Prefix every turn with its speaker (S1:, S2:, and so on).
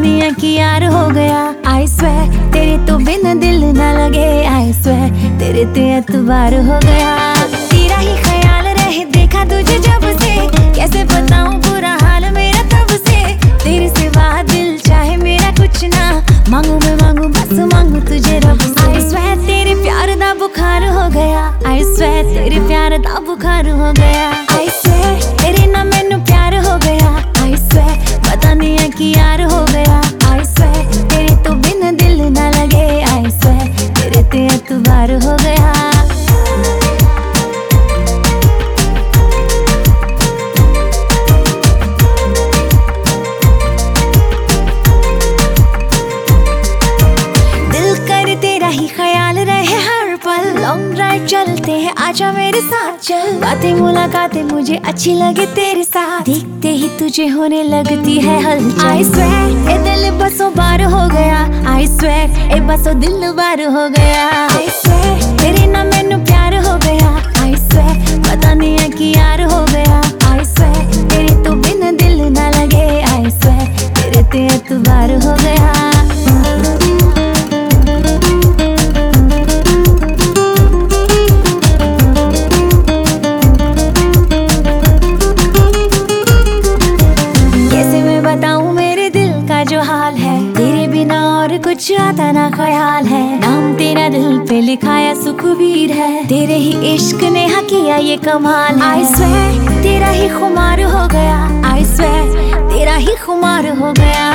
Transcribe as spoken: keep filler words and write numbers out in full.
S1: नहीं है कि यार हो गया। आई स्वेयर तेरे तो बिन दिल ना लगे। आई स्वेयर तेरे ते एतबार हो गया। तेरा ही ख्याल रहे देखा तुझे जब से, कैसे बताऊं बुरा हाल मेरा तब से। तेरे सिवा दिल चाहे मेरा कुछ ना, मांगू मैं मांगू बस मांगू तुझे रब से। आई स्वेयर तेरे प्यार दा बुखार हो गया। आई स्वेयर तेरे प्यार दा बुखार हो गया। आई स्वेयर तेरे ना मैनू प्यार हो गया। आई स्वेयर पता नहीं है कि यार हो गया। आई स्वेयर तेरे तो बिन दिल ना लगे। आई स्वेयर तेरे ते एतबार हो गया। तेरा ही ख्याल रहे हर पल, लॉन्ग ड्राइव चलते हैं आजा मेरे साथ चल। बातें मुलाकातें मुझे अच्छी लगे तेरे साथ, देखते ही तुझे होने लगती है हलचल। आई स्वेयर ए दिल बसों बार हो गया। आई स्वेयर ए बसों दिल बार हो गया। आई स्वेयर तेरे ना मैनू प्यार हो गया। आई स्वेयर पता नहीं है कि यार हो गया। आई स्वेयर तेरे तो बिन दिल ना लगे। आई स्वेयर तेरे ते एतबार हो गया। जो हाल है तेरे बिना और कुछ आता ना ख्याल है। नाम तेरा दिल पे लिखाया सुखबीर है, तेरे ही इश्क ने हाँ किया ये कमाल है। आई स्वेयर तेरा ही खुमार हो गया। आई स्वेयर तेरा ही खुमार हो गया।